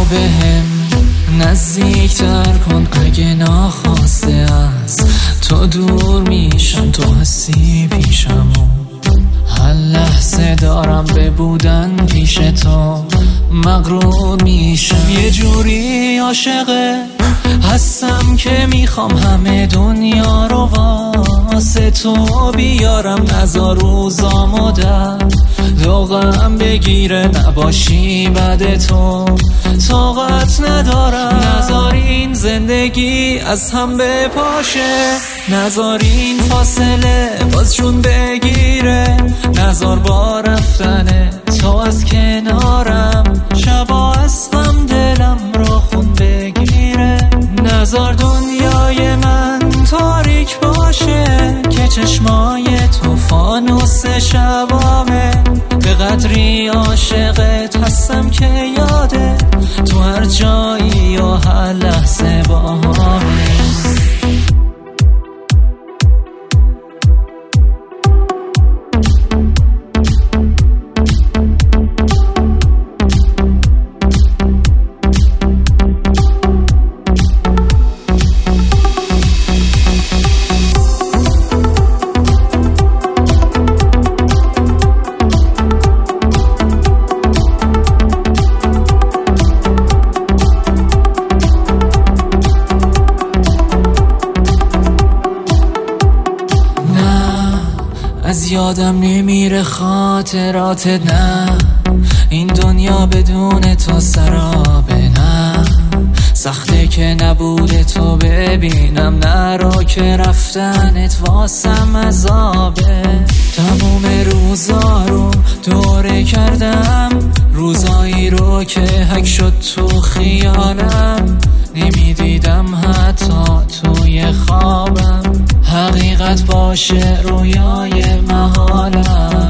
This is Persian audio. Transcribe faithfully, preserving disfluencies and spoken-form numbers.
بهم نزدیکتر کن اگه ناخواسته از تو دور میشم، تو هستی پیشمو. هر لحظه دارم به بودن پیش تو مغرور میشم. یه جوری عاشقه هستم که میخوام همه دنیا رو واسه تو بیارم. نزار روزامو در دوغم بگیره، نباشی بعد تو طاقت ندارم. نزار این زندگی از هم بپاشه، نزار این فاصله باز جون بگیره. نزار با رفتن تو از کنارم شبا از غم دلم رو خون بگیره. نزار دنیای من تاریک باشه که چشمای تو فانوس شبامه. به قدری عاشقت هستم که یاده تو هر جایی و هر لحظه با همه. از یادم نمیره خاطراتت، نه این دنیا بدون تو سرابه. نه سخته که نبوده تو ببینم، نرو که رفتنت واسم عذابه. تموم روزا رو دوره کردم، روزایی رو که حک شد تو خیالم. نمیدیدم حتی توی خوابم، حقیقت باشه رویای محالم.